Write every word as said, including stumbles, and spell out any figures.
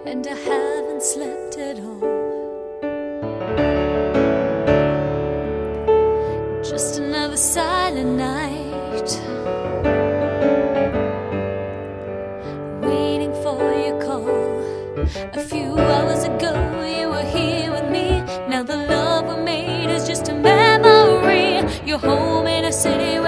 and I haven't slept at all. Just another silent night, waiting for your call. A few hours ago you were here with me. Now the love we made is just a memory. You're home in a city